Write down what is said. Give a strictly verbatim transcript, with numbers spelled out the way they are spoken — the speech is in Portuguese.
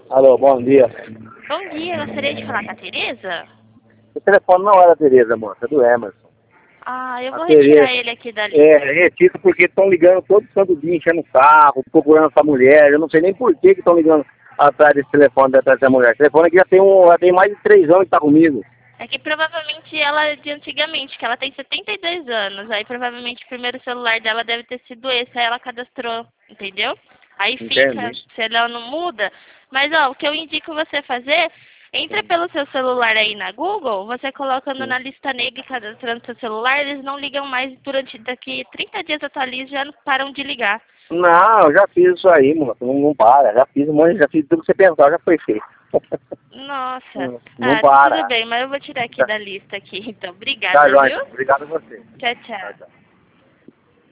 Alô, bom dia. Bom dia, eu gostaria de falar com a Tereza? O telefone não era da Tereza, moça, é do Emerson. Ah, eu A vou Tereza, retirar ele aqui da lista. é, retiro porque estão ligando todo santo dia, enchendo o saco, procurando essa mulher. Eu não sei nem por que estão ligando atrás desse telefone, atrás dessa mulher. O telefone aqui já tem, um, já tem mais de três anos que tá comigo. É que provavelmente ela é de antigamente, que ela tem setenta e dois anos. Aí provavelmente o primeiro celular dela deve ter sido esse, aí ela cadastrou, entendeu? Aí fica, Entendi. se ela não muda. Mas ó, o que eu indico você fazer, entra pelo seu celular aí na Google, você colocando na lista negra e cadastrando seu celular, eles não ligam mais durante daqui trinta dias atualiza já não param de ligar. Não, eu já fiz isso aí, moça, não, não para. Já fiz um monte, já fiz tudo que você pensar, já foi feito. Nossa. Não, não Ah, tudo para. bem, mas eu vou tirar aqui Tá, da lista aqui, então. tá, Obrigada, Joyce. viu? Obrigado a você. Tchau, Tchau, tchau. tchau.